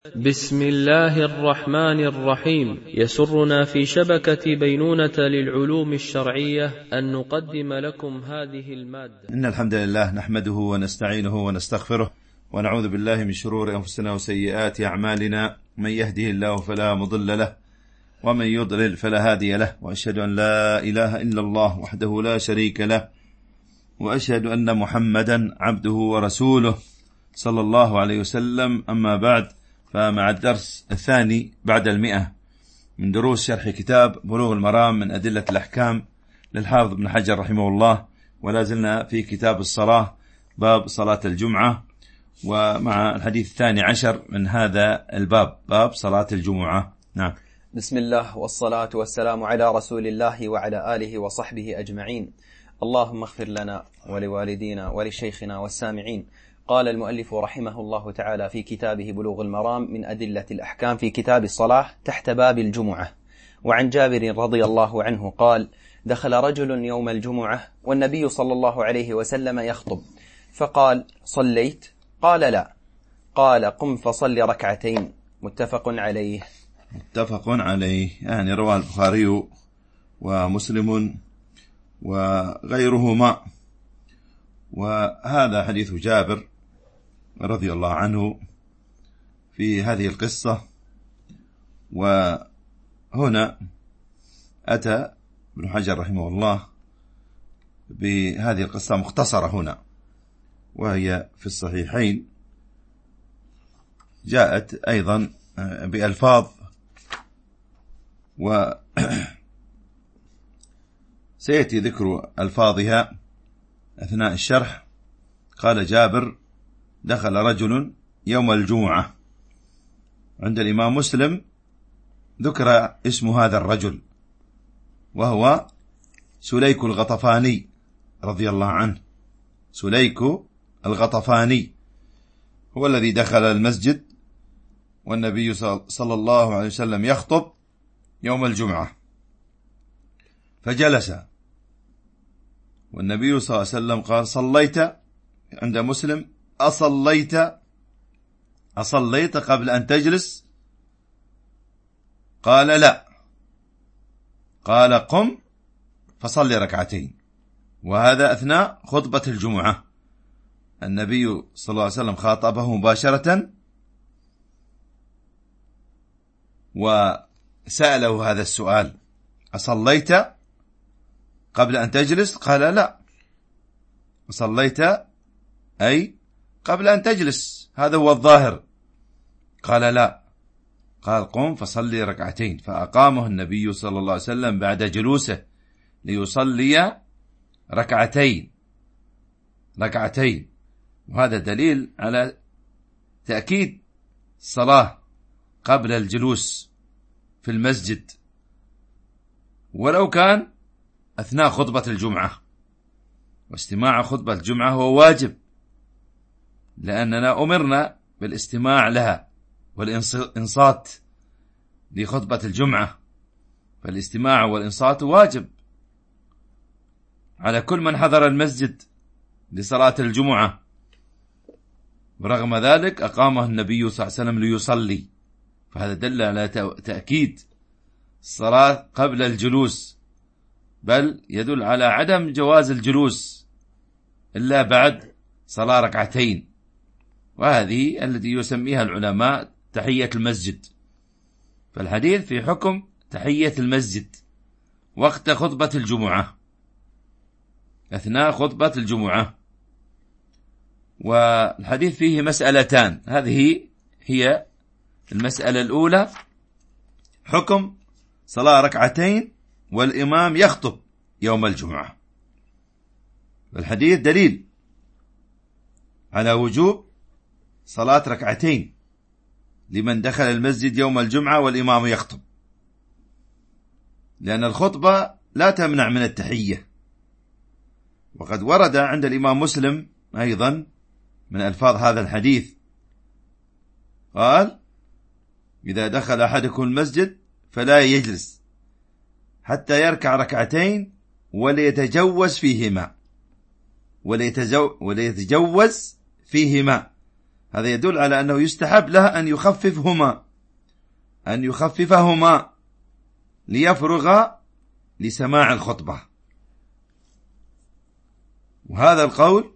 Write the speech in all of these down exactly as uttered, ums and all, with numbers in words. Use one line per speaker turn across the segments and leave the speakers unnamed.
بسم الله الرحمن الرحيم. يسرنا في شبكة بينونة للعلوم الشرعية أن نقدم لكم هذه المادة.
إن الحمد لله نحمده ونستعينه ونستغفره ونعوذ بالله من شرور أنفسنا وسيئات أعمالنا، من يهده الله فلا مضل له ومن يضلل فلا هادي له، وأشهد أن لا إله إلا الله وحده لا شريك له، وأشهد أن محمدا عبده ورسوله صلى الله عليه وسلم. أما بعد، فمع الدرس الثاني بعد المئة من دروس شرح كتاب بلوغ المرام من أدلة الأحكام للحافظ ابن حجر رحمه الله، ولا زلنا في كتاب الصلاة باب صلاة الجمعة، ومع الحديث الثاني عشر من هذا الباب، باب صلاة الجمعة. نعم.
بسم الله والصلاة والسلام على رسول الله وعلى آله وصحبه أجمعين. اللهم اغفر لنا ولوالدينا ولشيخنا والسامعين. قال المؤلف رحمه الله تعالى في كتابه بلوغ المرام من أدلة الأحكام في كتاب الصلاة تحت باب الجمعة. وعن جابر رضي الله عنه قال: دخل رجل يوم الجمعة والنبي صلى الله عليه وسلم يخطب، فقال: صليت؟ قال: لا. قال: قم فصل ركعتين. متفق عليه.
متفق عليه، يعني رواه البخاري ومسلم وغيرهما. وهذا حديث جابر رضي الله عنه في هذه القصة. وهنا أتى ابن حجر رحمه الله بهذه القصة مختصرة هنا، وهي في الصحيحين، جاءت أيضا بألفاظ، وسيأتي ذكر ألفاظها أثناء الشرح. قال جابر: دخل رجل يوم الجمعة. عند الإمام مسلم ذكر اسم هذا الرجل، وهو سليك الغطفاني رضي الله عنه. سليك الغطفاني هو الذي دخل المسجد والنبي صلى الله عليه وسلم يخطب يوم الجمعة، فجلس، والنبي صلى الله عليه وسلم قال: صليت؟ عند مسلم: أصليت أصليت قبل أن تجلس؟ قال: لا. قال: قم فصلي ركعتين. وهذا أثناء خطبة الجمعة، النبي صلى الله عليه وسلم خاطبه مباشرة وسأله هذا السؤال: أصليت قبل أن تجلس؟ قال: لا. صليت أي قبل أن تجلس، هذا هو الظاهر. قال: لا. قال: قم فصلي ركعتين. فأقامه النبي صلى الله عليه وسلم بعد جلوسه ليصلي ركعتين ركعتين وهذا دليل على تأكيد الصلاة قبل الجلوس في المسجد، ولو كان أثناء خطبة الجمعة. واستماع خطبة الجمعة هو واجب، لأننا أمرنا بالاستماع لها والإنصات لخطبة الجمعة، فالاستماع والإنصات واجب على كل من حضر المسجد لصلاة الجمعة. ورغم ذلك أقامه النبي صلى الله عليه وسلم ليصلي، فهذا دل على تأكيد الصلاة قبل الجلوس، بل يدل على عدم جواز الجلوس إلا بعد صلاة ركعتين، وهذه التي يسميها العلماء تحية المسجد. فالحديث في حكم تحية المسجد وقت خطبة الجمعة، أثناء خطبة الجمعة. والحديث فيه مسألتان، هذه هي المسألة الأولى: حكم صلاة ركعتين والإمام يخطب يوم الجمعة. الحديث دليل على وجوب صلاة ركعتين لمن دخل المسجد يوم الجمعة والإمام يخطب، لأن الخطبة لا تمنع من التحية. وقد ورد عند الإمام مسلم أيضا من ألفاظ هذا الحديث، قال: إذا دخل أحدكم المسجد فلا يجلس حتى يركع ركعتين وليتجوز فيهما وليتجوز فيهما هذا يدل على أنه يستحب له أن يخففهما أن يخففهما ليفرغ لسماع الخطبة. وهذا القول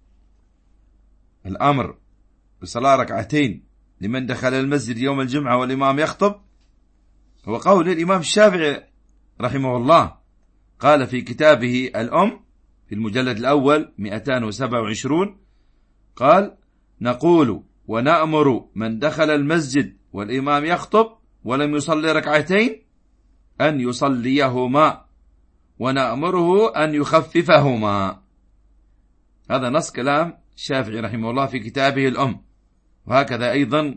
الأمر بصلاة ركعتين لمن دخل المسجد يوم الجمعة والإمام يخطب هو قول الإمام الشافعي رحمه الله، قال في كتابه الأم في المجلد الأول مئتين وسبعة وعشرين قال: نقول ونأمر من دخل المسجد والإمام يخطب ولم يصلي ركعتين أن يصليهما، ونأمره أن يخففهما. هذا نص كلام الشافعي رحمه الله في كتابه الأم. وهكذا أيضا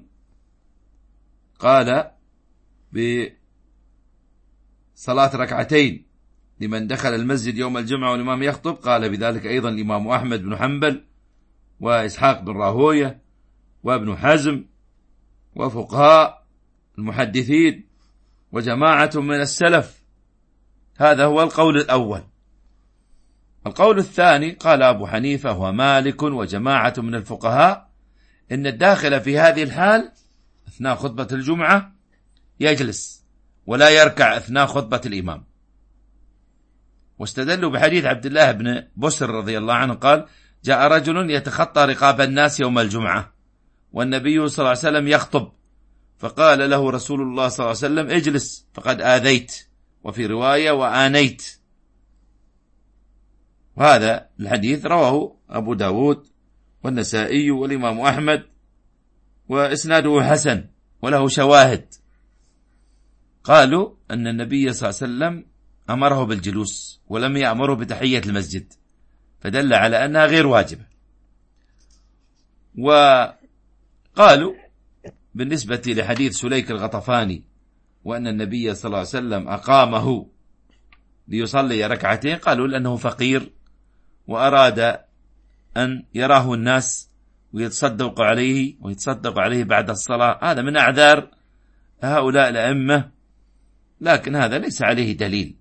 قال بصلاة ركعتين لمن دخل المسجد يوم الجمعة والإمام يخطب، قال بذلك أيضا الإمام أحمد بن حنبل وإسحاق بن راهوية وابن حزم وفقهاء المحدثين وجماعة من السلف. هذا هو القول الأول. القول الثاني قال أبو حنيفة ومالك وجماعة من الفقهاء إن الداخل في هذه الحال أثناء خطبة الجمعة يجلس ولا يركع أثناء خطبة الإمام، واستدلوا بحديث عبد الله بن بسر رضي الله عنه قال: جاء رجل يتخطى رقاب الناس يوم الجمعة والنبي صلى الله عليه وسلم يخطب، فقال له رسول الله صلى الله عليه وسلم: اجلس فقد آذيت، وفي رواية وآنيت. وهذا الحديث رواه أبو داود والنسائي والإمام أحمد وإسناده حسن وله شواهد. قالوا أن النبي صلى الله عليه وسلم أمره بالجلوس ولم يأمره بتحية المسجد، فدل على أنها غير واجبة. وقالوا بالنسبة لحديث سليك الغطفاني وأن النبي صلى الله عليه وسلم أقامه ليصلي ركعتين، قالوا لأنه فقير وأراد أن يراه الناس ويتصدق عليه ويتصدق عليه بعد الصلاة. هذا من أعذار هؤلاء الأئمة، لكن هذا ليس عليه دليل.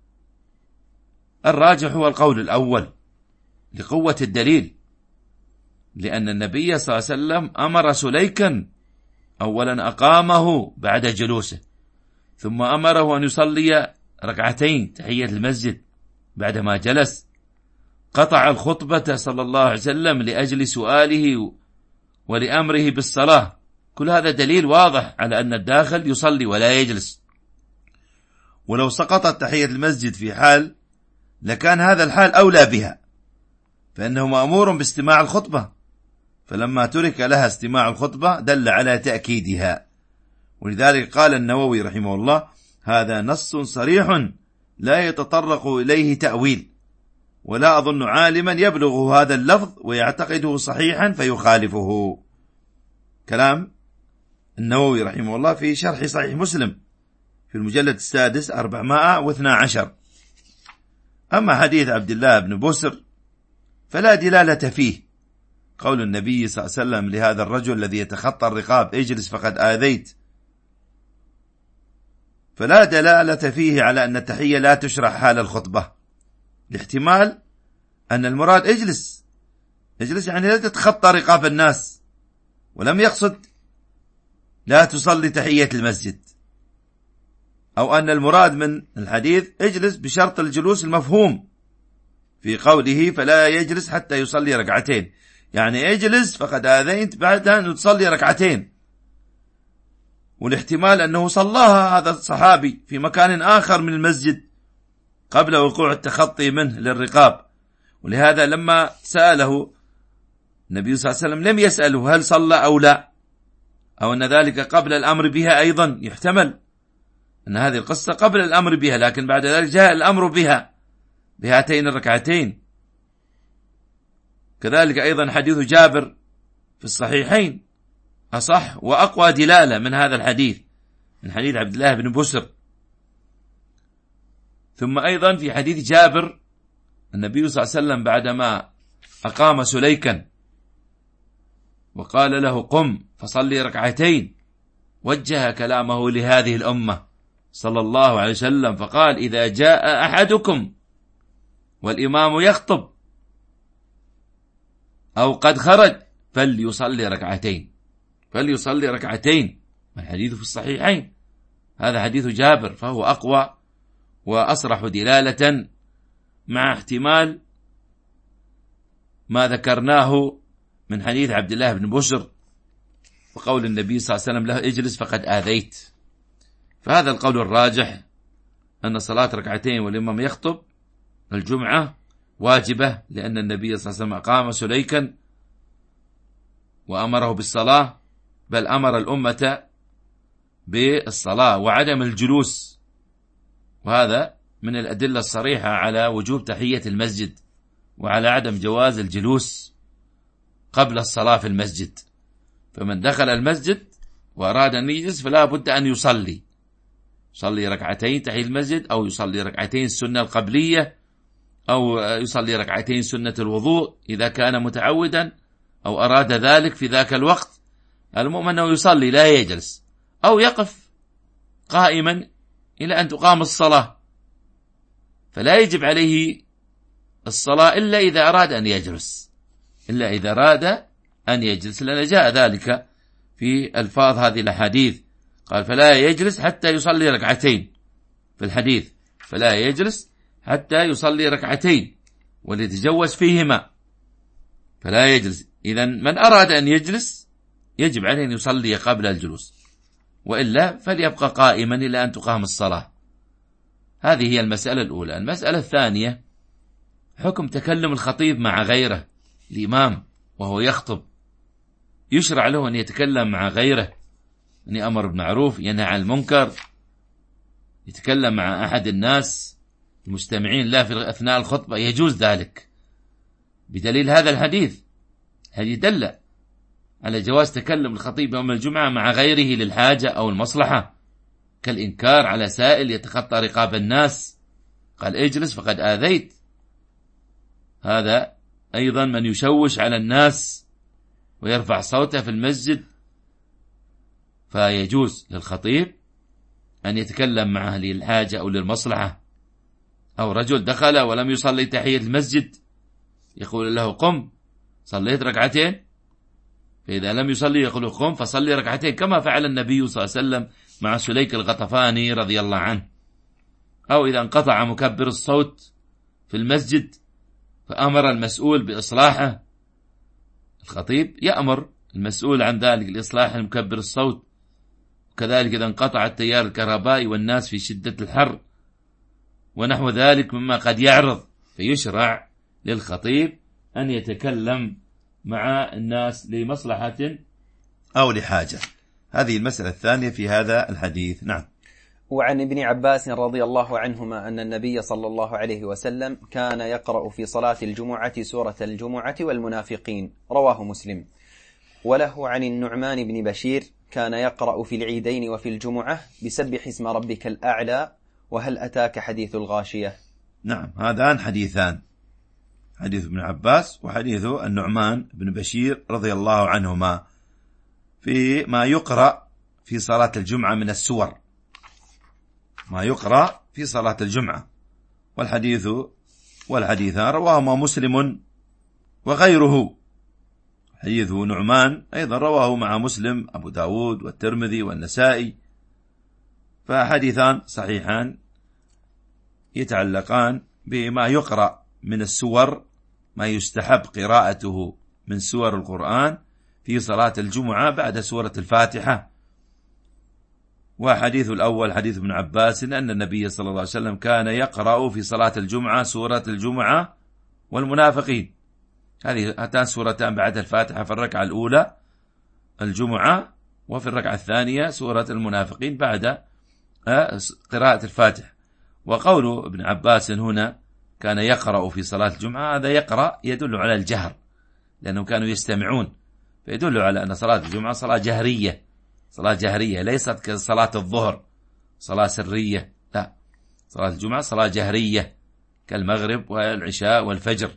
الراجح هو القول الأول لقوة الدليل، لأن النبي صلى الله عليه وسلم أمر سليكا أولا أقامه بعد جلوسه، ثم أمره أن يصلي ركعتين تحية المسجد بعدما جلس، قطع الخطبة صلى الله عليه وسلم لأجل سؤاله ولأمره بالصلاة. كل هذا دليل واضح على أن الداخل يصلي ولا يجلس. ولو سقطت تحية المسجد في حال لكان هذا الحال أولى بها، فإنه مأمور باستماع الخطبة، فلما ترك لها استماع الخطبة دل على تأكيدها. ولذلك قال النووي رحمه الله: هذا نص صريح لا يتطرق إليه تأويل، ولا أظن عالما يبلغ هذا اللفظ ويعتقده صحيحا فيخالفه. كلام النووي رحمه الله في شرح صحيح مسلم في المجلد السادس أربعمائة واثنى عشر. أما حديث عبد الله بن بسر فلا دلالة فيه. قول النبي صلى الله عليه وسلم لهذا الرجل الذي يتخطى الرقاب: اجلس فقد آذيت، فلا دلالة فيه على أن التحية لا تشرع حال الخطبة، لاحتمال أن المراد اجلس اجلس يعني لا تتخطى رقاب الناس، ولم يقصد لا تصلي تحية المسجد، أو أن المراد من الحديث اجلس بشرط الجلوس المفهوم في قوله فلا يجلس حتى يصلي ركعتين، يعني اجلس فقد آذيت بعد أن تصلي ركعتين. والاحتمال أنه صلاها هذا الصحابي في مكان آخر من المسجد قبل وقوع التخطي منه للرقاب، ولهذا لما سأله النبي صلى الله عليه وسلم لم يسأله هل صلى أو لا، أو أن ذلك قبل الأمر بها. أيضا يحتمل أن هذه القصة قبل الأمر بها، لكن بعد ذلك جاء الأمر بها بهاتين الركعتين. كذلك أيضا حديث جابر في الصحيحين أصح وأقوى دلالة من هذا الحديث، من حديث عبد الله بن بسر. ثم أيضا في حديث جابر النبي صلى الله عليه وسلم بعدما أقام سليكا وقال له قم فصلي ركعتين، وجه كلامه لهذه الأمة صلى الله عليه وسلم فقال: إذا جاء أحدكم والإمام يخطب أو قد خرج فليصلي ركعتين، فليصلي ركعتين، الحديث في الصحيحين، هذا حديث جابر، فهو أقوى وأصرح دلالة، مع احتمال ما ذكرناه من حديث عبد الله بن بشر وقول النبي صلى الله عليه وسلم له اجلس فقد آذيت. فهذا القول الراجح أن صلاة ركعتين والإمام يخطب الجمعة واجبة، لأن النبي صلى الله عليه وسلم أقام سليكا وأمره بالصلاة، بل أمر الأمة بالصلاة وعدم الجلوس، وهذا من الأدلة الصريحة على وجوب تحية المسجد وعلى عدم جواز الجلوس قبل الصلاة في المسجد. فمن دخل المسجد وأراد أن يجلس فلا بد أن يصلي، يصلي ركعتين تحية المسجد، أو يصلي ركعتين السنة القبلية، أو يصلي ركعتين سنة الوضوء إذا كان متعودا أو أراد ذلك في ذاك الوقت. المؤمن أنه يصلي لا يجلس، أو يقف قائما إلى أن تقام الصلاة، فلا يجب عليه الصلاة إلا إذا أراد أن يجلس، إلا إذا أراد أن يجلس، لأن جاء ذلك في ألفاظ هذه الأحاديث، قال فلا يجلس حتى يصلي ركعتين، في الحديث فلا يجلس حتى يصلي ركعتين وليتجوز فيهما، فلا يجلس. إذن من أراد أن يجلس يجب عليه أن يصلي قبل الجلوس، وإلا فليبقى قائما إلى أن تقام الصلاة. هذه هي المسألة الأولى. المسألة الثانية حكم تكلم الخطيب مع غيره، الإمام وهو يخطب يشرع له أن يتكلم مع غيره، أن يأمر بالمعروف ينهى عن المنكر، يتكلم مع أحد الناس المستمعين لا في أثناء الخطبة، يجوز ذلك بدليل هذا الحديث. هذه دل على جواز تكلم الخطيب يوم الجمعة مع غيره للحاجة أو المصلحة، كالإنكار على سائل يتخطى رقاب الناس، قال اجلس فقد آذيت. هذا أيضا من يشوش على الناس ويرفع صوته في المسجد، فيجوز للخطيب أن يتكلم معه للحاجة أو للمصلحة. أو رجل دخل ولم يصلي تحية المسجد يقول له قم، صليت ركعتين؟ فإذا لم يصلي يقول قم فصلي ركعتين، كما فعل النبي صلى الله عليه وسلم مع سليك الغطفاني رضي الله عنه. أو إذا انقطع مكبر الصوت في المسجد فأمر المسؤول بإصلاحه، الخطيب يأمر المسؤول عن ذلك لإصلاح مكبر الصوت. وكذلك إذا انقطع التيار الكهربائي والناس في شدة الحر ونحو ذلك مما قد يعرض، فيشرع للخطيب أن يتكلم مع الناس لمصلحة أو لحاجة. هذه المسألة الثانية في هذا الحديث. نعم.
وعن ابن عباس رضي الله عنهما أن النبي صلى الله عليه وسلم كان يقرأ في صلاة الجمعة سورة الجمعة والمنافقين، رواه مسلم. وله عن النعمان بن بشير كان يقرأ في العيدين وفي الجمعة بسبح اسم ربك الأعلى وهل أتاك حديث الغاشية.
نعم، هذان حديثان، حديث ابن عباس وحديث النعمان بن بشير رضي الله عنهما، في ما يقرأ في صلاة الجمعة من السور، ما يقرأ في صلاة الجمعة. والحديث والحديثان رواهما مسلم وغيره. حديث نعمان أيضا رواه مع مسلم أبو داود والترمذي والنسائي، فحديثان صحيحان يتعلقان بما يقرأ من السور، ما يستحب قراءته من سور القرآن في صلاة الجمعة بعد سورة الفاتحة. وحديث الأول حديث ابن عباس أن النبي صلى الله عليه وسلم كان يقرأ في صلاة الجمعة سورة الجمعة والمنافقين، هذه هاتان سورتان بعد الفاتحة في الركعة الأولى الجمعة، وفي الركعة الثانية سورة المنافقين بعد قراءة الفاتحة. وقول ابن عباس هنا كان يقرأ في صلاة الجمعة، هذا يقرأ يدل على الجهر، لأنهم كانوا يستمعون، فيدل على أن صلاة الجمعة صلاة جهرية، صلاة جهرية ليست كصلاة الظهر صلاة سرية، لا، صلاة الجمعة صلاة جهرية كالمغرب والعشاء والفجر.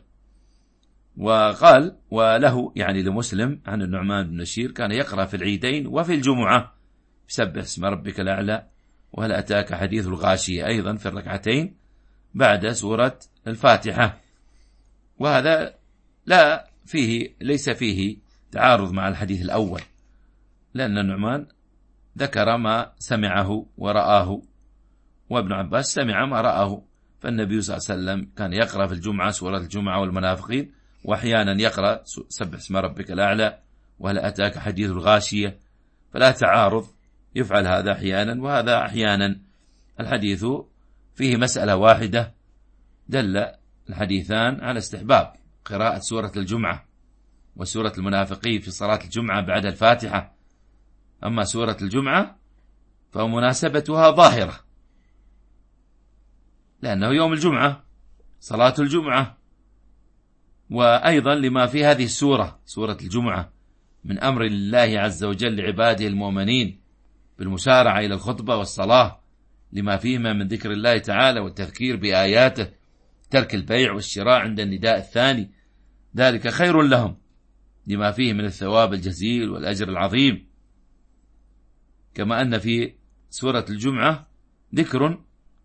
وقال وله يعني لمسلم عن النعمان بن بشير كان يقرأ في العيدين وفي الجمعة بسبح اسم ربك الأعلى وهل أتاك حديث الغاشية، أيضا في الركعتين بعد سورة الفاتحة. وهذا لا فيه ليس فيه تعارض مع الحديث الأول، لأن النعمان ذكر ما سمعه ورآه، وابن عباس سمع ما رآه. فالنبي صلى الله عليه وسلم كان يقرأ في الجمعة سورة الجمعة والمنافقين، وأحيانا يقرأ سبح اسم ربك الأعلى وهل أتاك حديث الغاشية، فلا تعارض، يفعل هذا أحيانا وهذا أحيانا. الحديث فيه مسألة واحدة، دل الحديثان على استحباب قراءة سورة الجمعة وسورة المنافقين في صلاة الجمعة بعد الفاتحة. أما سورة الجمعة فمناسبتها ظاهرة، لأنه يوم الجمعة صلاة الجمعة، وأيضا لما في هذه السورة سورة الجمعة من أمر الله عز وجل لعباده المؤمنين بالمسارعة إلى الخطبة والصلاة، لما فيهما من ذكر الله تعالى والتذكير بآياته، ترك البيع والشراء عند النداء الثاني، ذلك خير لهم لما فيه من الثواب الجزيل والأجر العظيم. كما أن في سورة الجمعة ذكر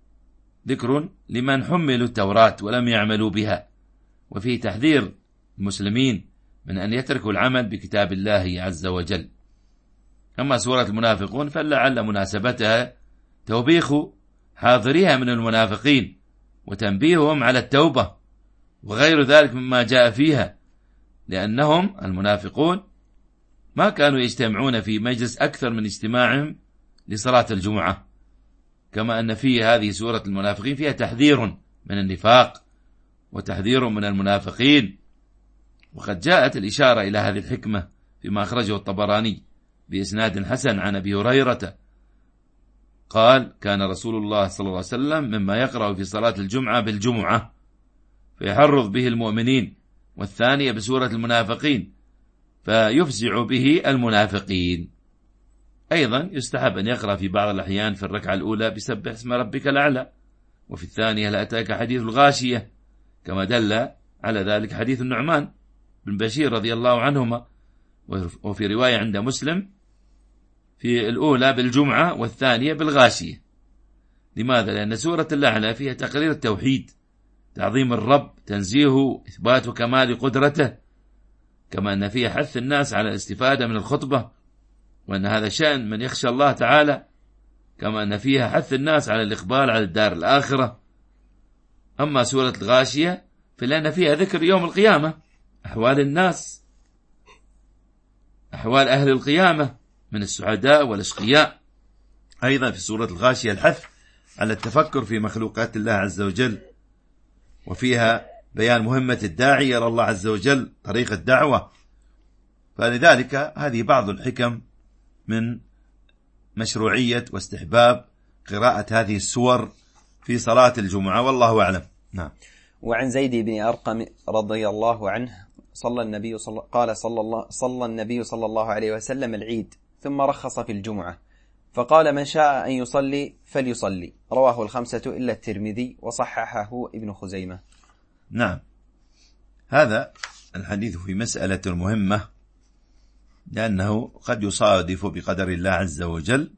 ذكر لمن حملوا التوراة ولم يعملوا بها، وفيه تحذير المسلمين من أن يتركوا العمل بكتاب الله عز وجل. أما سورة المنافقون فلعل مناسبتها توبيخ حاضريها من المنافقين وتنبيههم على التوبة وغير ذلك مما جاء فيها، لأنهم المنافقون ما كانوا يجتمعون في مجلس أكثر من اجتماعهم لصلاة الجمعة. كما أن في هذه سورة المنافقين فيها تحذير من النفاق وتحذير من المنافقين، وقد جاءت الإشارة إلى هذه الحكمة فيما أخرجه الطبراني بإسناد حسن عن أبي هريرة قال: كان رسول الله صلى الله عليه وسلم مما يقرأ في صلاة الجمعة بالجمعة فيحرض به المؤمنين، والثانية بسورة المنافقين فيفزع به المنافقين. أيضا يستحب أن يقرأ في بعض الأحيان في الركعة الأولى بسبح اسم ربك الأعلى، وفي الثانية لا أتاك حديث الغاشية، كما دل على ذلك حديث النعمان بن بشير رضي الله عنهما. وفي رواية عند مسلم في الأولى بالجمعة والثانية بالغاشية. لماذا؟ لأن سورة الأعلى فيها تقرير التوحيد، تعظيم الرب، تنزيهه، إثبات كمال قدرته، كما أن فيها حث الناس على الاستفادة من الخطبة، وأن هذا شأن من يخشى الله تعالى، كما أن فيها حث الناس على الإقبال على الدار الآخرة. أما سورة الغاشية فلأن فيها ذكر يوم القيامة، أحوال الناس، أحوال أهل القيامة من السعداء والأشقياء. أيضا في سورة الغاشية الحث على التفكر في مخلوقات الله عز وجل، وفيها بيان مهمة الداعي إلى الله عز وجل، طريق الدعوة. فلذلك هذه بعض الحكم من مشروعية واستحباب قراءة هذه السور في صلاة الجمعة، والله أعلم. نعم.
وعن زيد بن أرقم رضي الله عنه صلى النبي صلى قال صلى الله صلى النبي صلى الله عليه وسلم العيد ثم رخص في الجمعة فقال: من شاء أن يصلي فليصلي. رواه الخمسة إلا الترمذي وصححه ابن خزيمة.
نعم، هذا الحديث في مسألة مهمة، لأنه قد يصادف بقدر الله عز وجل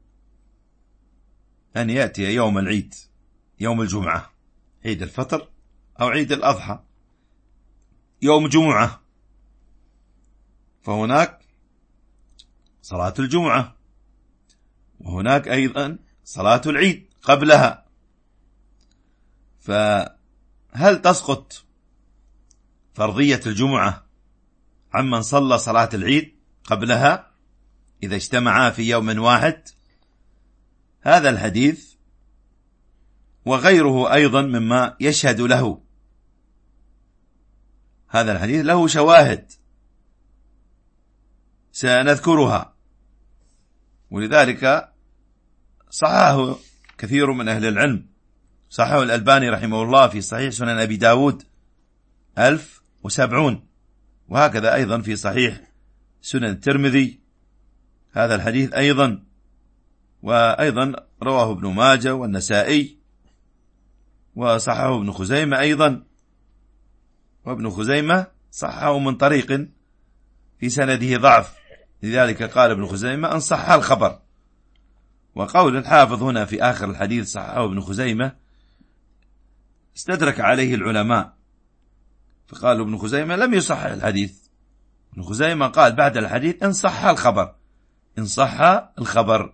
أن يأتي يوم العيد، يوم الجمعة، عيد الفطر أو عيد الأضحى، يوم جمعة، فهناك صلاة الجمعة، وهناك أيضا صلاة العيد قبلها. فهل تسقط فرضية الجمعة عمن صلى صلاة العيد قبلها إذا اجتمعا في يوم واحد؟ هذا الحديث وغيره أيضا مما يشهد له، هذا الحديث له شواهد سنذكرها، ولذلك صححه كثير من أهل العلم، صححه الألباني رحمه الله في صحيح سنن أبي داود ألف وسبعون، وهكذا أيضا في صحيح سنن الترمذي هذا الحديث أيضا، وأيضا رواه ابن ماجه والنسائي، وصححه ابن خزيمة أيضا، وابن خزيمة صححه من طريق في سنده ضعف، لذلك قال ابن خزيمة أن صح الخبر. وقول الحافظ هنا في آخر الحديث صححه ابن خزيمة استدرك عليه العلماء، فقال ابن خزيمة لم يصحح الحديث، ابن خزيمة قال بعد الحديث إن صح الخبر، إن صح الخبر،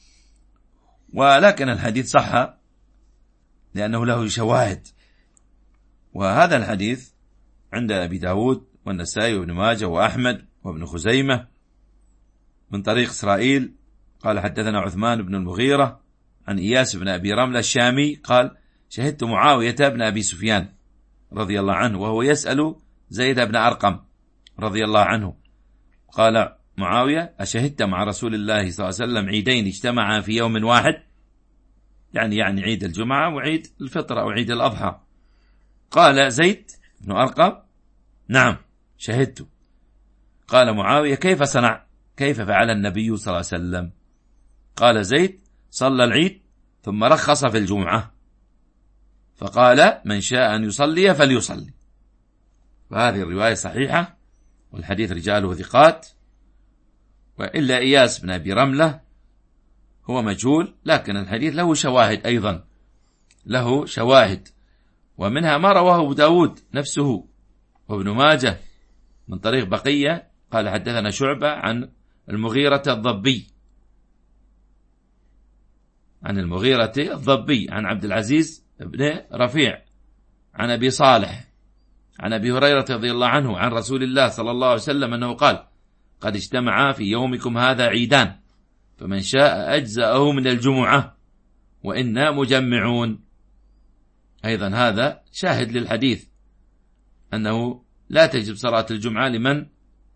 ولكن الحديث صح لأنه له شواهد. وهذا الحديث عند أبي داود والنسائي وابن ماجه وأحمد وابن خزيمة من طريق إسرائيل قال حدثنا عثمان بن المغيرة عن إياس بن أبي رملة الشامي قال شهدت معاوية بن أبي سفيان رضي الله عنه وهو يسأل زيد بن أرقم رضي الله عنه، قال معاوية أشهدت مع رسول الله صلى الله عليه وسلم عيدين اجتمعا في يوم واحد، يعني يعني عيد الجمعة وعيد الفطر أو عيد الأضحى. قال زيد بن أرقم نعم شهدت. قال معاوية كيف صنع، كيف فعل النبي صلى الله عليه وسلم؟ قال زيد صلى العيد ثم رخص في الجمعة فقال من شاء أن يصلي فليصلي. فهذه الرواية صحيحة والحديث رجاله ثقات، وإلا إياس بن أبي رملة هو مجهول، لكن الحديث له شواهد أيضا، له شواهد، ومنها ما رواه أبو داود نفسه وابن ماجه من طريق بقية قال حدثنا شعبة عن المغيرة الضبي عن المغيرة الضبي عن عبد العزيز بن رفيع عن أبي صالح عن أبي هريرة رضي الله عنه عن رسول الله صلى الله عليه وسلم أنه قال قد اجتمعا في يومكم هذا عيدان فمن شاء أجزأه من الجمعة وإنا مجمعون. أيضا هذا شاهد للحديث أنه لا تجب صلاة الجمعة لمن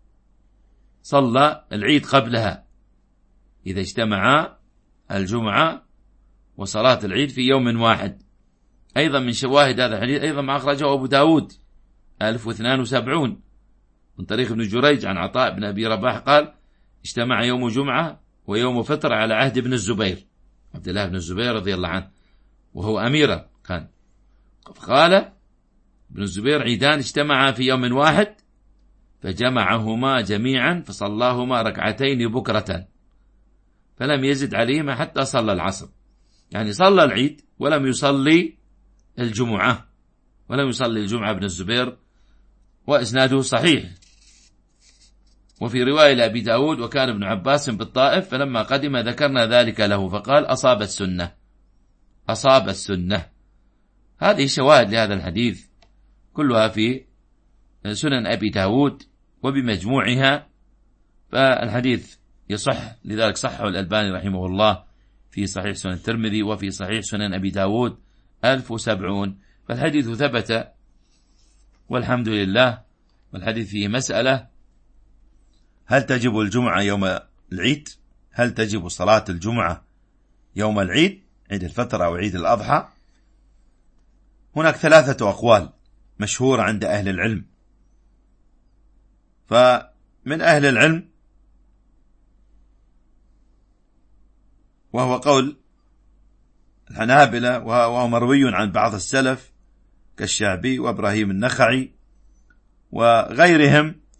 صلى العيد قبلها إذا اجتمعا الجمعة وصلاة العيد في يوم واحد. أيضا من شواهد هذا الحديث أيضا ما أخرجه أبو داود ألف واثنان وسبعون من طريق ابن جريج عن عطاء بن أبي رباح قال اجتمع يوم جمعة ويوم فطر على عهد ابن الزبير عبد الله بن الزبير رضي الله عنه وهو أميرا كان. قال ابن الزبير عيدان اجتمعا في يوم واحد فجمعهما جميعا فصلاهما ركعتين بكرة فلم يزد عليهما حتى صلى العصر، يعني صلى العيد ولم يصلي الجمعة ولم يصلي الجمعة ابن الزبير، وإسناده صحيح. وفي رواية لأبي داود وكان ابن عباس بالطائف فلما قدم ذكرنا ذلك له فقال أصاب السنة أصاب السنة. هذه شواهد لهذا الحديث كلها في سنن أبي داود وبمجموعها، فالحديث يصح، لذلك صحه الألباني رحمه الله في صحيح سنن الترمذي وفي صحيح سنن أبي داود ألف وسبعون. فالحديث ثبت والحمد لله. والحديث فيه مسألة: هل تجب الجمعة يوم العيد؟ هل تجب صلاة الجمعة يوم العيد، عيد الفطر أو عيد الأضحى؟ هناك ثلاثة أقوال مشهورة عند أهل العلم. فمن أهل العلم وهو قول الحنابلة وهو مروي عن بعض السلف كالشعبي وإبراهيم النخعي وغيرهم.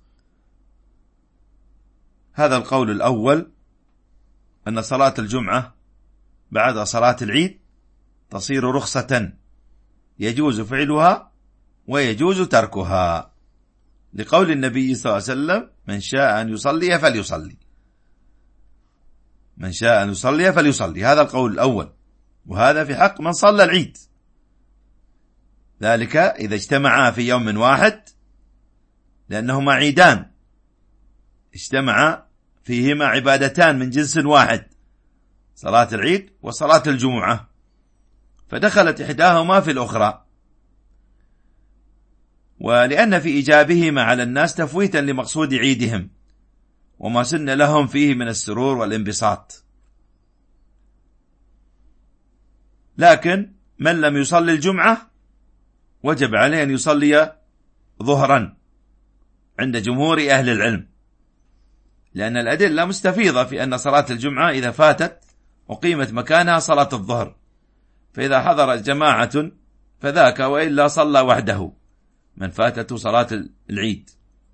هذا القول الأول أن صلاة الجمعة بعد صلاة العيد تصير رخصة يجوز فعلها ويجوز تركها، لقول النبي صلى الله عليه وسلم: من شاء أن يصلي فليصلي، من شاء أن يصلي فليصلي. هذا القول الأول، وهذا في حق من صلى العيد، ذلك إذا اجتمعا في يوم واحد، لأنهما عيدان اجتمعا فيهما عبادتان من جنس واحد، صلاة العيد وصلاة الجمعة، فدخلت إحداهما في الأخرى، ولأن في إيجابهما على الناس تفويتا لمقصود عيدهم وما سن لهم فيه من السرور والانبساط. لكن من لم يصلي الجمعة وجب عليه أن يصلي ظهرا عند جمهور أهل العلم، لأن الأدلة مستفيضة في أن صلاة الجمعة إذا فاتت وقيمت مكانها صلاة الظهر، فإذا حضر جماعة فذاك، وإلا صلى وحده من فاتته صلاة العيد.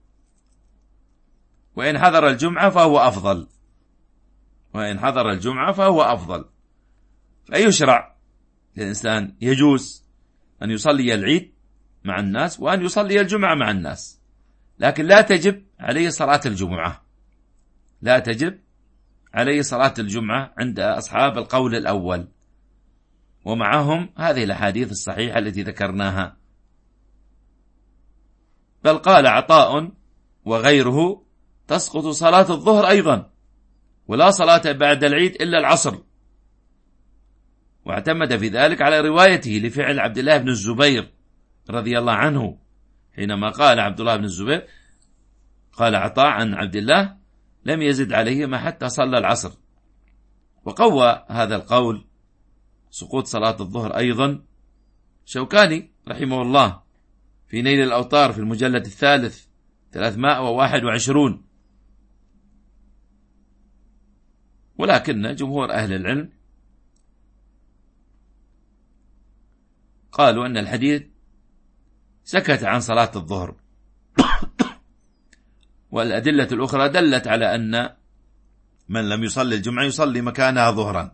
وإن حضر الجمعة فهو أفضل، وإن حضر الجمعة فهو أفضل. فيشرع للإنسان، يجوز أن يصلي العيد مع الناس وأن يصلي الجمعة مع الناس، لكن لا تجب عليه صلاة الجمعة، لا تجب عليه صلاة الجمعة عند أصحاب القول الأول، ومعهم هذه الأحاديث الصحيحة التي ذكرناها. بل قال عطاء وغيره تسقط صلاة الظهر أيضا، ولا صلاة بعد العيد إلا العصر، واعتمد في ذلك على روايته لفعل عبد الله بن الزبير رضي الله عنه، حينما قال عبد الله بن الزبير قال عطاء عن عبد الله لم يزد عليهما حتى صلى العصر. وقوى هذا القول سقوط صلاة الظهر أيضا شوكاني رحمه الله في نيل الأوطار في المجلد الثالث ثلاثمائة وواحد وعشرين. ولكن جمهور أهل العلم قالوا أن الحديث سكت عن صلاة الظهر، والأدلة الأخرى دلت على أن من لم يصلي الجمعة يصلي مكانها ظهرا.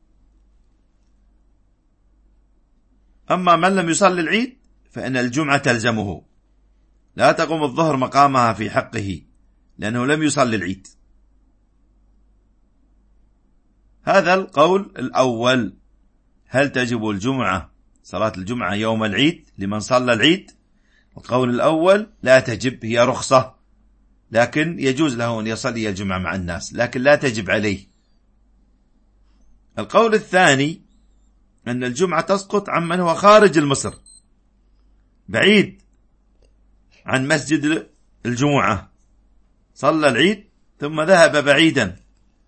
أما من لم يصلي العيد فإن الجمعة تلزمه، لا تقوم الظهر مقامها في حقه لأنه لم يصلي العيد. هذا القول الأول. هل تجب الجمعة صلاة الجمعة يوم العيد لمن صلى العيد؟ القول الأول لا تجب، هي رخصة، لكن يجوز له أن يصلي الجمعة مع الناس، لكن لا تجب عليه. القول الثاني أن الجمعة تسقط عمن هو خارج المصر، بعيد عن مسجد الجمعة، صلى العيد ثم ذهب بعيدا،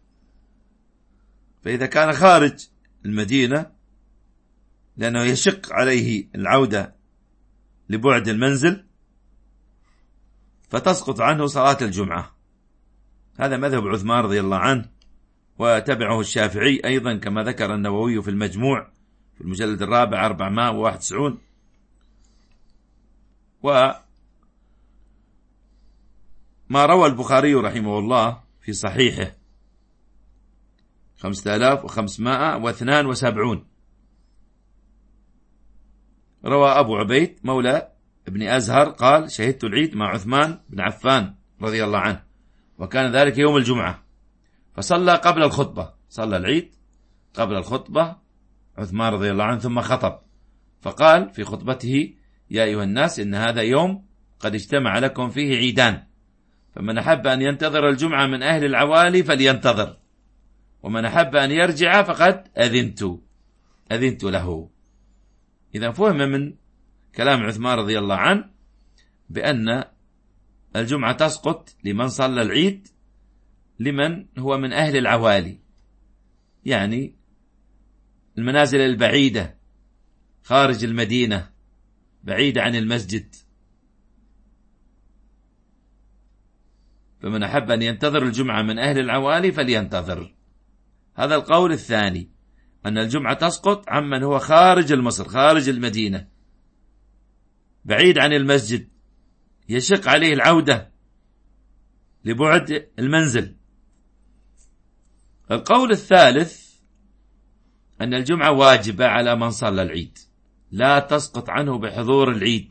فإذا كان خارج المدينة لأنه يشق عليه العودة لبعد المنزل فتسقط عنه صلاة الجمعة. هذا مذهب عثمان رضي الله عنه، وتبعه الشافعي أيضا كما ذكر النووي في المجموع في المجلد الرابع أربعمائة وواحد وتسعين. وما روى البخاري رحمه الله في صحيحه خمسة آلاف وخمسمائة واثنين وسبعين، روى أبو عبيد مولى ابن أزهر قال شهدت العيد مع عثمان بن عفان رضي الله عنه، وكان ذلك يوم الجمعة، فصلى قبل الخطبة، صلى العيد قبل الخطبة عثمان رضي الله عنه، ثم خطب فقال في خطبته يا أيها الناس إن هذا يوم قد اجتمع لكم فيه عيدان، فمن أحب أن ينتظر الجمعة من أهل العوالي فلينتظر، ومن أحب أن يرجع فقد أذنت أذنت له. إذا فهم من كلام عثمان رضي الله عنه بأن الجمعة تسقط لمن صلى العيد لمن هو من أهل العوالي، يعني المنازل البعيدة خارج المدينة بعيدة عن المسجد، فمن أحب أن ينتظر الجمعة من أهل العوالي فلينتظر. هذا القول الثاني، أن الجمعة تسقط عمن هو خارج المصر، خارج المدينة، بعيد عن المسجد، يشق عليه العودة لبعد المنزل. القول الثالث أن الجمعة واجبة على من صلى العيد، لا تسقط عنه بحضور العيد،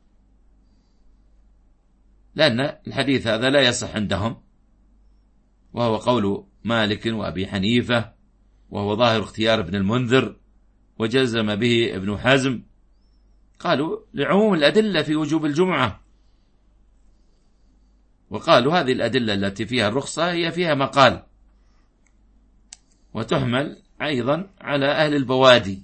لأن الحديث هذا لا يصح عندهم، وهو قول مالك وأبي حنيفة، وهو ظاهر اختيار ابن المنذر، وجزم به ابن حزم، قالوا لعموم الأدلة في وجوب الجمعة، وقالوا هذه الأدلة التي فيها الرخصة هي فيها مقال، وتحمل أيضا على أهل البوادي.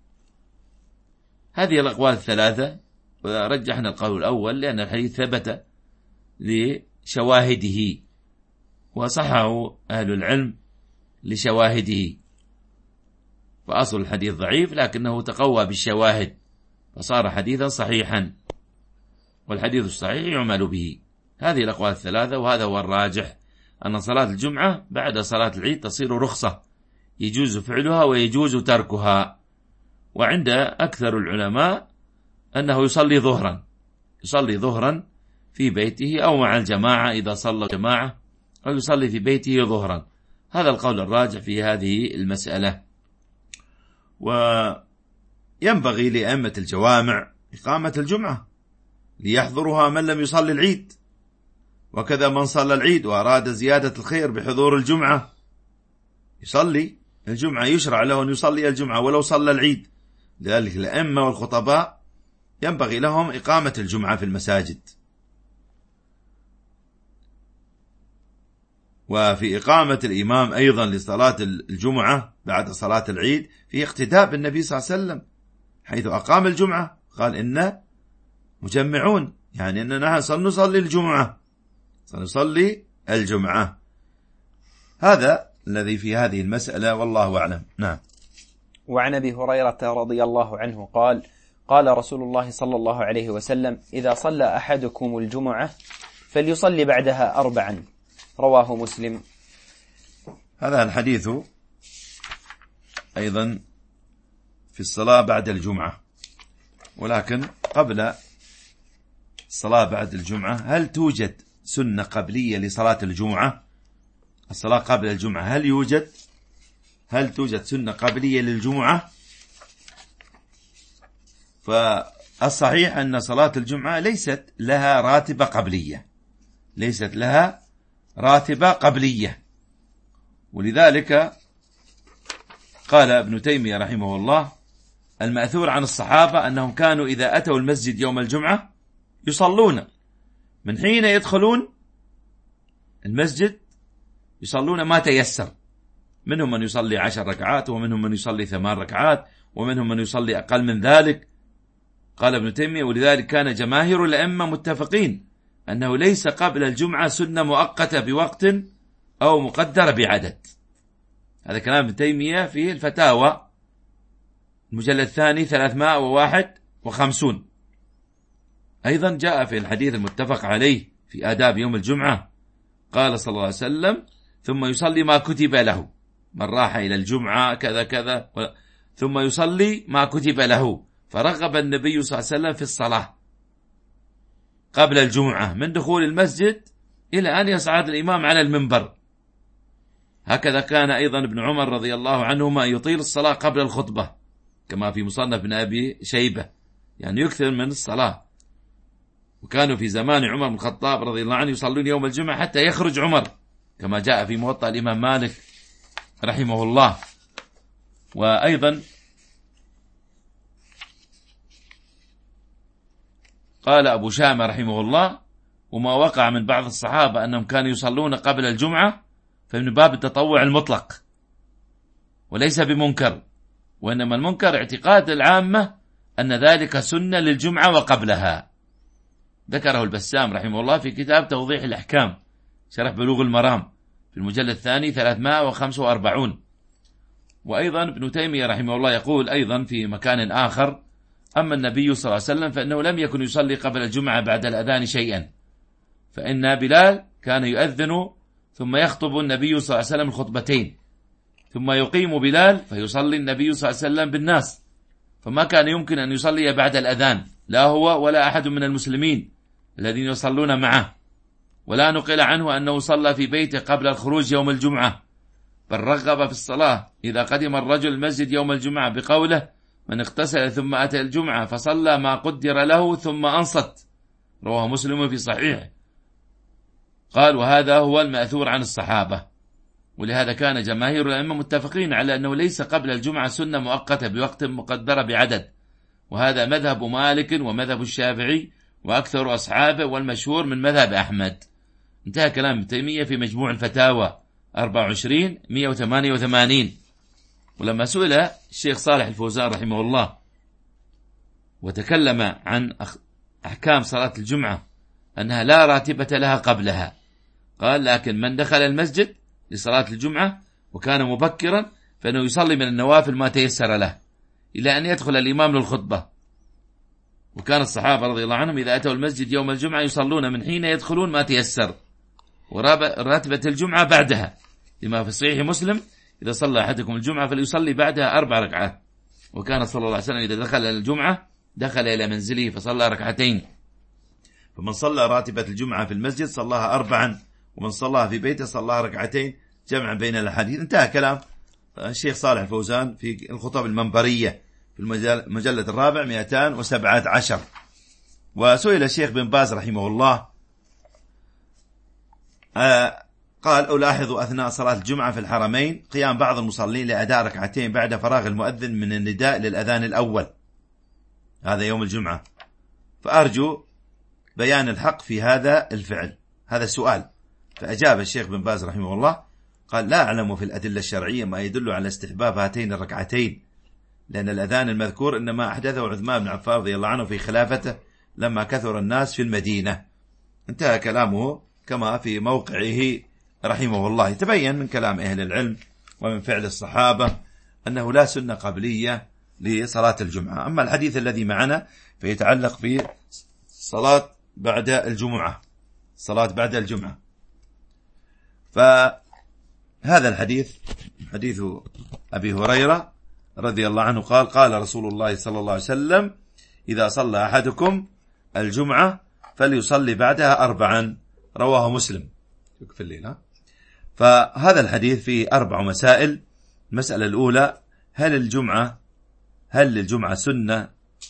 هذه الأقوال الثلاثة، ورجحنا القول الأول لأن الحديث ثبت لشواهده، وصححه أهل العلم لشواهده، فأصل الحديث ضعيف لكنه تقوى بالشواهد فصار حديثا صحيحا، والحديث الصحيح يعمل به. هذه الأقوال الثلاثة، وهذا هو الراجح، أن صلاة الجمعة بعد صلاة العيد تصير رخصة، يجوز فعلها ويجوز تركها. وعند أكثر العلماء أنه يصلي ظهرا، يصلي ظهرا في بيته أو مع الجماعة إذا صلى جماعة، أو يصلي في بيته ظهرا. هذا القول الراجح في هذه المسألة. وينبغي لأئمة الجوامع إقامة الجمعة ليحضرها من لم يصلي العيد، وكذا من صلى العيد وأراد زيادة الخير بحضور الجمعة يصلي الجمعة، يشرع له أن يصلي الجمعة ولو صلى العيد. لذلك الأئمة والخطباء ينبغي لهم إقامة الجمعة في المساجد. وفي إقامة الإمام أيضا لصلاة الجمعة بعد صلاة العيد في اقتداء بالنبي صلى الله عليه وسلم، حيث أقام الجمعة قال إن مجمعون، يعني أننا سنصلي الجمعة سنصلي الجمعة. هذا الذي في هذه المسألة والله أعلم. نعم.
وعن أبي هريرة رضي الله عنه قال قال رسول الله صلى الله عليه وسلم: إذا صلى أحدكم الجمعة فليصلي بعدها أربعا، رواه مسلم.
هذا الحديث أيضا في الصلاة بعد الجمعة، ولكن قبل الصلاة بعد الجمعة هل توجد سنة قبلية لصلاة الجمعة؟ الصلاة قبل الجمعة هل يوجد هل توجد سنة قبلية للجمعة؟ فالصحيح أن صلاة الجمعة ليست لها راتبة قبلية ليست لها راتبة قبلية ولذلك قال ابن تيمية رحمه الله: المأثور عن الصحابة أنهم كانوا إذا أتوا المسجد يوم الجمعة يصلون من حين يدخلون المسجد، يصلون ما تيسر، منهم من يصلي عشر ركعات ومنهم من يصلي ثمان ركعات ومنهم من يصلي أقل من ذلك. قال ابن تيمية: ولذلك كان جماهير الأئمة متفقين أنه ليس قبل الجمعة سنة مؤقتة بوقت أو مقدرة بعدد. هذا كلام ابن تيمية في الفتاوى المجلد الثاني ثلاثمائة وواحد وخمسين. أيضا جاء في الحديث المتفق عليه في آداب يوم الجمعة قال صلى الله عليه وسلم: ثم يصلي ما كتب له، من راح إلى الجمعة كذا كذا، ثم يصلي ما كتب له. فرغب النبي صلى الله عليه وسلم في الصلاة قبل الجمعة من دخول المسجد إلى أن يصعد الإمام على المنبر. هكذا كان أيضا ابن عمر رضي الله عنهما يطيل الصلاة قبل الخطبة كما في مصنف ابن أبي شيبة، يعني يكثر من الصلاة. وكانوا في زمان عمر بن الخطاب رضي الله عنه يصلون يوم الجمعة حتى يخرج عمر كما جاء في موطأ الإمام مالك رحمه الله. وأيضا قال أبو شامة رحمه الله: وما وقع من بعض الصحابة أنهم كانوا يصلون قبل الجمعة فمن باب التطوع المطلق وليس بمنكر، وإنما المنكر اعتقاد العامة أن ذلك سنة للجمعة وقبلها. ذكره البسام رحمه الله في كتاب توضيح الأحكام شرح بلوغ المرام في المجلد الثاني ثلاثمائة وخمسة وأربعين. وأيضا ابن تيمية رحمه الله يقول أيضا في مكان آخر: أما النبي صلى الله عليه وسلم فإنه لم يكن يصلي قبل الجمعة بعد الأذان شيئا، فإن بلال كان يؤذن ثم يخطب النبي صلى الله عليه وسلم الخطبتين ثم يقيم بلال فيصلي النبي صلى الله عليه وسلم بالناس، فما كان يمكن أن يصلي بعد الأذان لا هو ولا أحد من المسلمين الذين يصلون معه. ولا نقل عنه أنه صلى في بيته قبل الخروج يوم الجمعة، بل رغب في الصلاة إذا قدم الرجل المسجد يوم الجمعة بقوله: من اغتسل ثم أتى الجمعة فصلى ما قدر له ثم أنصت، رواه مسلم في صحيحه. قال: وهذا هو المأثور عن الصحابة. ولهذا كان جماهير الأئمة متفقين على أنه ليس قبل الجمعة سنة مؤقتة بوقت مقدرة بعدد، وهذا مذهب مالك ومذهب الشافعي وأكثر أصحابه، والمشهور من مذهب أحمد. انتهى كلام ابن تيمية في مجموع الفتاوى أربعة وعشرين مئة وثمانية وثمانين. ولما سئل الشيخ صالح الفوزان رحمه الله وتكلم عن أحكام صلاة الجمعة أنها لا راتبة لها قبلها، قال: لكن من دخل المسجد لصلاة الجمعة وكان مبكرا فإنه يصلي من النوافل ما تيسر له إلى أن يدخل الإمام للخطبة. وكان الصحابة رضي الله عنهم إذا أتوا المسجد يوم الجمعة يصلون من حين يدخلون ما تيسر، وراتبة الجمعة بعدها، لما في صحيح مسلم: إذا صلى أحدكم الجمعة فليصلي بعدها أربع ركعات. وكان صلى الله عليه وسلم إذا دخل الجمعة دخل إلى منزله فصلى ركعتين. فمن صلى راتبة الجمعة في المسجد صلاها أربعا، ومن صلاها في بيته صلاها ركعتين، جمعا بين الحديث. انتهى كلام الشيخ صالح الفوزان في الخطب المنبرية في المجلد الرابع مئتان وسبعة عشر. وسئل الشيخ بن باز رحمه الله آه قال: ألاحظ أثناء صلاة الجمعة في الحرمين قيام بعض المصلين لأداء ركعتين بعد فراغ المؤذن من النداء للأذان الأول، هذا يوم الجمعة، فأرجو بيان الحق في هذا الفعل. هذا سؤال. فأجاب الشيخ بن باز رحمه الله قال: لا أعلم في الأدلة الشرعية ما يدل على استحباب هاتين الركعتين، لأن الأذان المذكور إنما أحدثه عثمان بن عفان رضي الله عنه في خلافته لما كثر الناس في المدينة. انتهى كلامه كما في موقعه رحمه الله. يتبين من كلام أهل العلم ومن فعل الصحابة أنه لا سنة قبلية لصلاة الجمعة. أما الحديث الذي معنا فيتعلق في صلاة بعد الجمعة، صلاة بعد الجمعة. فهذا الحديث حديث أبي هريرة رضي الله عنه قال: قال رسول الله صلى الله عليه وسلم: إذا صلى أحدكم الجمعة فليصلي بعدها أربعا، رواه مسلم في الليل. فهذا الحديث فيه أربع مسائل. المسألة الأولى: هل الجمعة هل الجمعة سنة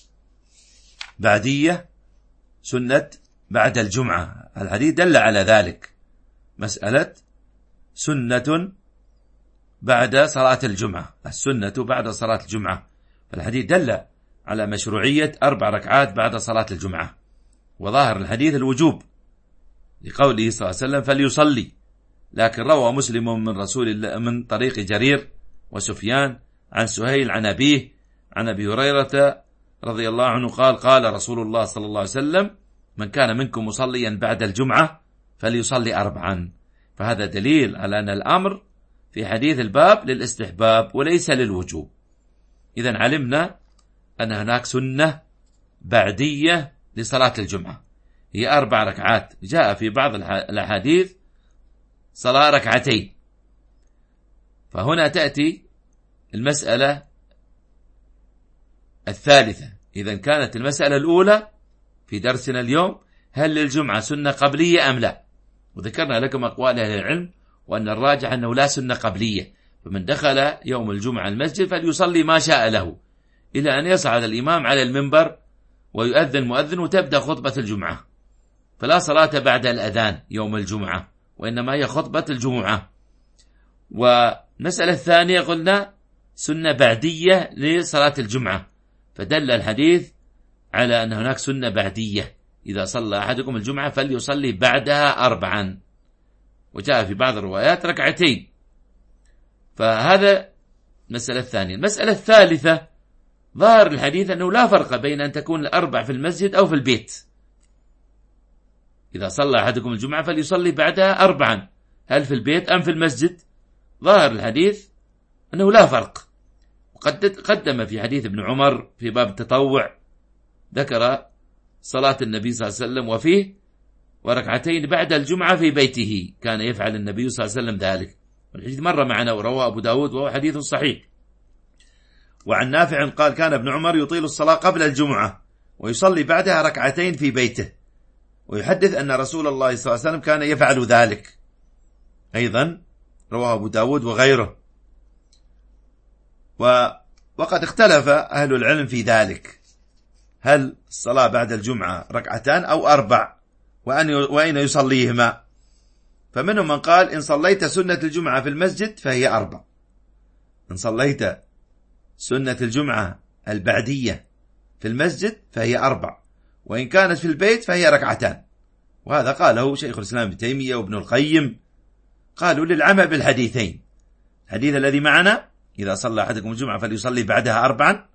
بعدية، سنة بعد الجمعة؟ الحديث دل على ذلك، مسألة سنة بعد صلاة الجمعة، السنة بعد صلاة الجمعة. فالحديث دل على مشروعية أربع ركعات بعد صلاة الجمعة، وظاهر الحديث الوجوب لقوله صلى الله عليه وسلم: فليصلي. لكن روى مسلم من رسول الله من طريق جرير وسفيان عن سهيل عن أبيه عن أبي هريرة رضي الله عنه قال: قال رسول الله صلى الله عليه وسلم: من كان منكم مصليا بعد الجمعة فليصلي أربعا. فهذا دليل على أن الأمر في حديث الباب للاستحباب وليس للوجوب. إذن علمنا أن هناك سنة بعدية لصلاة الجمعة، هي أربع ركعات. جاء في بعض الأحاديث صلاة ركعتين. فهنا تأتي المسألة الثالثة. إذن كانت المسألة الأولى في درسنا اليوم: هل للجمعة سنة قبلية أم لا؟ وذكرنا لكم أقوال أهل العلم، وأن الراجح أنه لا سنة قبلية، فمن دخل يوم الجمعة المسجد فليصلي ما شاء له إلى أن يصعد الإمام على المنبر ويؤذن مؤذن وتبدأ خطبة الجمعة. فلا صلاة بعد الأذان يوم الجمعة، وإنما هي خطبة الجمعة. والمسألة الثانية قلنا سنة بعدية لصلاة الجمعة، فدل الحديث على أن هناك سنة بعدية: إذا صلى أحدكم الجمعة فليصلي بعدها أربعا، وجاء في بعض الروايات ركعتين. فهذا المسألة الثانية. المسألة الثالثة: ظاهر الحديث أنه لا فرق بين أن تكون الأربع في المسجد أو في البيت. إذا صلى أحدكم الجمعة فليصلي بعدها أربعا، هل في البيت أم في المسجد؟ ظاهر الحديث أنه لا فرق. وقد قدم في حديث ابن عمر في باب التطوع ذكر صلاة النبي صلى الله عليه وسلم وفيه وركعتين بعد الجمعة في بيته، كان يفعل النبي صلى الله عليه وسلم ذلك. والحديث مرة معنا ورواه أبو داود وهو حديث صحيح. وعن نافع قال: كان ابن عمر يطيل الصلاة قبل الجمعة ويصلي بعدها ركعتين في بيته، ويحدث أن رسول الله صلى الله عليه وسلم كان يفعل ذلك أيضا، رواه أبو داود وغيره. وقد اختلف أهل العلم في ذلك، هل الصلاة بعد الجمعة ركعتان أو أربع، وأين يصليهما؟ فمنهم من قال: إن صليت سنة الجمعة في المسجد فهي أربع، إن صليت سنة الجمعة البعدية في المسجد فهي أربع، وإن كانت في البيت فهي ركعتان. وهذا قاله شيخ الإسلام ابن تيمية وابن القيم، قالوا للعمل بالحديثين: الحديث الذي معنا: إذا صلى أحدكم الجمعة فليصلي بعدها أربعا،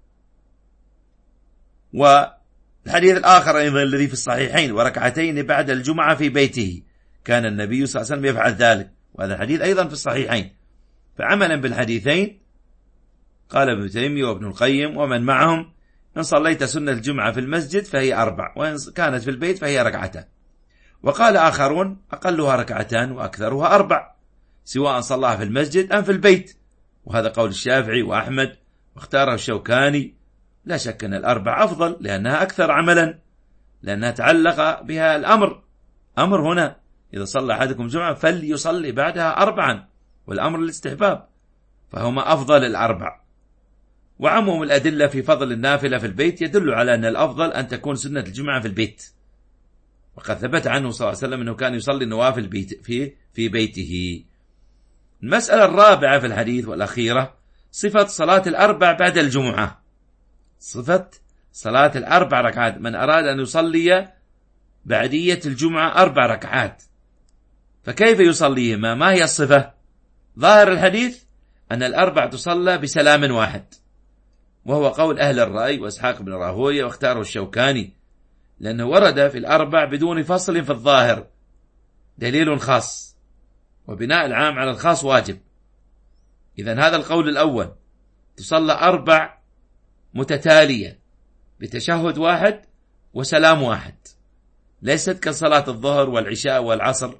والحديث الآخر أيضا الذي في الصحيحين: وركعتين بعد الجمعة في بيته، كان النبي صلى الله عليه وسلم يفعل ذلك. وهذا الحديث أيضا في الصحيحين. فعملا بالحديثين قال ابن تيمية وابن القيم ومن معهم: إن صليت سنة الجمعة في المسجد فهي أربع، وإن كانت في البيت فهي ركعتان. وقال آخرون: أقلها ركعتان وأكثرها أربع، سواء صلاها في المسجد أم في البيت. وهذا قول الشافعي وأحمد، واختاره الشوكاني. لا شك أن الأربع أفضل لأنها أكثر عملا، لأنها تعلق بها الأمر. أمر هنا: إذا صلى أحدكم جمعة فليصلي بعدها أربعا، والأمر للاستحباب، فهما أفضل الأربع. وعموم الأدلة في فضل النافلة في البيت يدل على أن الأفضل أن تكون سنة الجمعة في البيت، وقد ثبت عنه صلى الله عليه وسلم أنه كان يصلي النوافل بيت في في بيته. المسألة الرابعة في الحديث والأخيرة صفة صلاة الأربع بعد الجمعة. صفة صلاة الأربع ركعات، من أراد أن يصلي بعدية الجمعة أربع ركعات فكيف يصليهما؟ ما هي الصفة؟ ظاهر الحديث أن الأربع تصلى بسلام واحد، وهو قول أهل الرأي وإسحاق بن راهويه واختاره الشوكاني، لأنه ورد في الأربع بدون فصل في الظاهر دليل خاص، وبناء العام على الخاص واجب. إذن هذا القول الأول تصلى أربع متتالية بتشهد واحد وسلام واحد، ليست كصلاة الظهر والعشاء والعصر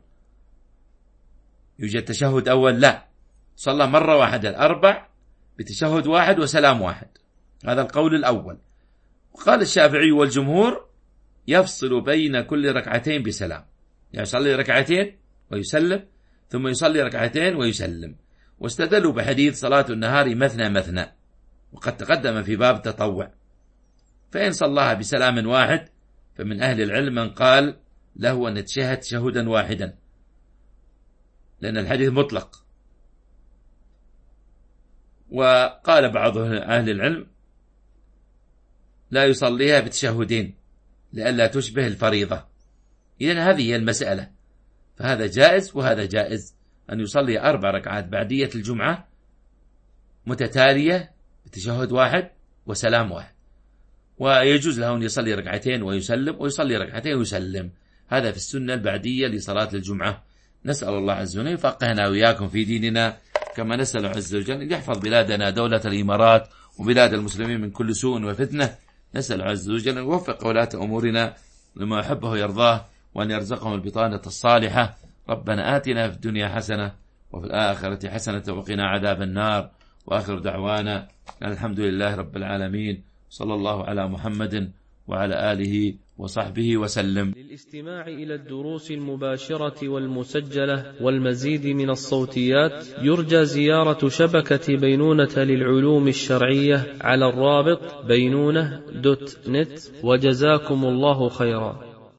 يوجد تشهد أول، لا، صلى مرة واحدة الأربع بتشهد واحد وسلام واحد. هذا القول الأول. وقال الشافعي والجمهور يفصل بين كل ركعتين بسلام، يعني يصلي ركعتين ويسلم ثم يصلي ركعتين ويسلم، واستدلوا بحديث صلاة النهار مثنى مثنى، وقد تقدم في باب التطوع. فإن صلاها بسلام واحد فمن أهل العلم من قال له أن يتشهد تشهدا واحدا، لأن الحديث مطلق. وقال بعض أهل العلم لا يصليها بتشهدين لئلا تشبه الفريضة. إذن هذه هي المسألة، فهذا جائز وهذا جائز، أن يصلي أربع ركعات بعدية الجمعة متتالية بتشهد واحد وسلام واحد، ويجوز له أن يصلي ركعتين ويسلم ويصلي ركعتين ويسلم. هذا في السنة البعدية لصلاة الجمعة. نسأل الله عز وجل يفقهنا وإياكم في ديننا، كما نسأل عز وجل أن يحفظ بلادنا دولة الإمارات وبلاد المسلمين من كل سوء وفتنة. نسأل عز وجل أن يوفق ولاة أمورنا لما يحبه ويرضاه، وأن يرزقهم البطانة الصالحة. ربنا آتنا في الدنيا حسنة وفي الآخرة حسنة وقنا عذاب النار. وآخر دعوانا الحمد لله رب العالمين، صلى الله على محمد وعلى آله وصحبه وسلم.
للاستماع إلى الدروس المباشرة والمسجلة والمزيد من الصوتيات يرجى زيارة شبكة بينونة للعلوم الشرعية على الرابط بينونة دوت نت، وجزاكم الله خيرا.